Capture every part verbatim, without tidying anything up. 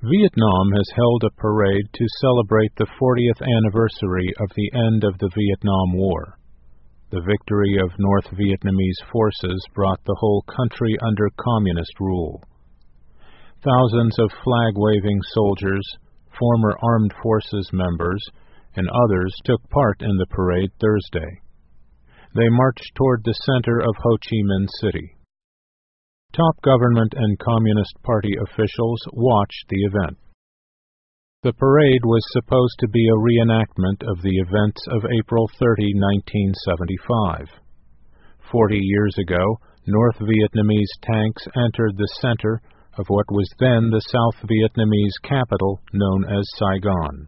Vietnam has held a parade to celebrate the fortieth anniversary of the end of the Vietnam War. The victory of North Vietnamese forces brought the whole country under communist rule. Thousands of flag-waving soldiers, former armed forces members, and others took part in the parade Thursday. They marched toward the center of Ho Chi Minh City. Top government and Communist Party officials watched the event. The parade was supposed to be a reenactment of the events of April thirtieth, nineteen seventy-five. Forty years ago, North Vietnamese tanks entered the center of what was then the South Vietnamese capital known as Saigon.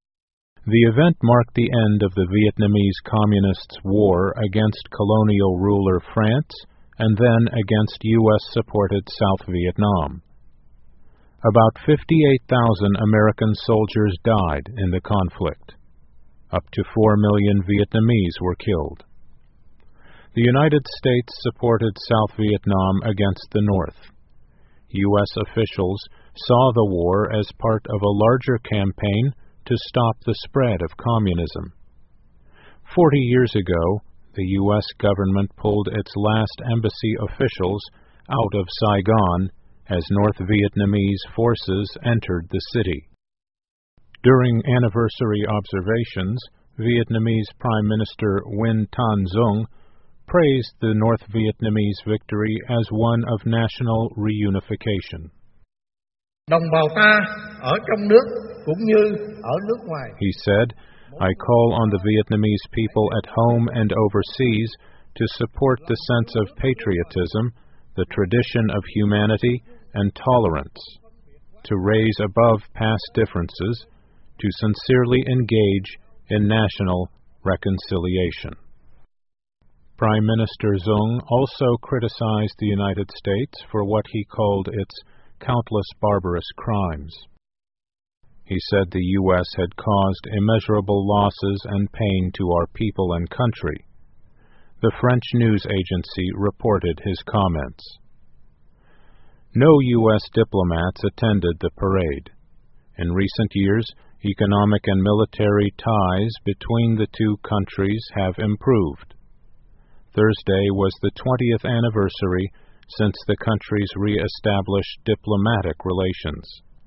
The event marked the end of the Vietnamese Communists' war against colonial ruler France and then against U S-supported South Vietnam. About fifty-eight thousand American soldiers died in the conflict. Up to four million Vietnamese were killed. The United States supported South Vietnam against the North. U S officials saw the war as part of a larger campaign to stop the spread of communism. Forty years ago, the U S government pulled its last embassy officials out of Saigon as North Vietnamese forces entered the city. During anniversary observations, Vietnamese Prime Minister Nguyen Thanh Dung praised the North Vietnamese victory as one of national reunification. Đồng bào ta ở trong nước cũng như ở nước ngoài. He said, I call on the Vietnamese people at home and overseas to support the sense of patriotism, the tradition of humanity and tolerance, to raise above past differences, to sincerely engage in national reconciliation. Prime Minister Dung also criticized the United States for what he called its countless barbarous crimes. He said the U S had caused immeasurable losses and pain to our people and country. The French news agency reported his comments. No U S diplomats attended the parade. In recent years, economic and military ties between the two countries have improved. Thursday was the twentieth anniversary since the countries re-established diplomatic relations.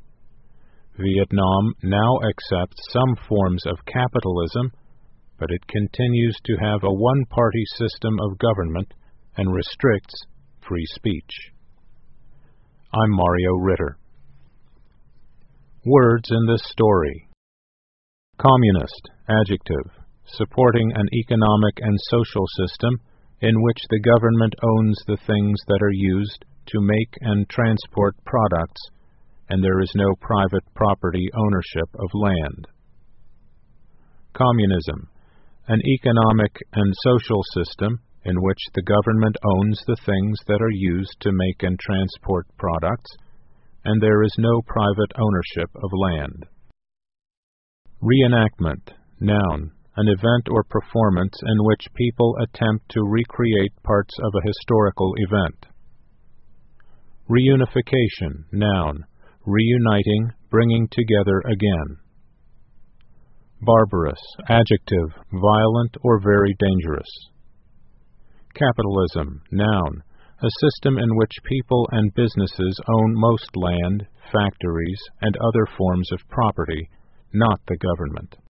Vietnam now accepts some forms of capitalism, but it continues to have a one-party system of government and restricts free speech. I'm Mario Ritter. Words in this story. Communist, adjective, supporting an economic and social system in which the government owns the things that are used to make and transport products, and there is no private property ownership of land. Communism, an economic and social system in which the government owns the things that are used to make and transport products, and there is no private ownership of land. Reenactment, noun, an event or performance in which people attempt to recreate parts of a historical event. Reunification, noun, reuniting, bringing together again. Barbarous, adjective, violent or very dangerous. Capitalism, noun, a system in which people and businesses own most land, factories, and other forms of property, not the government.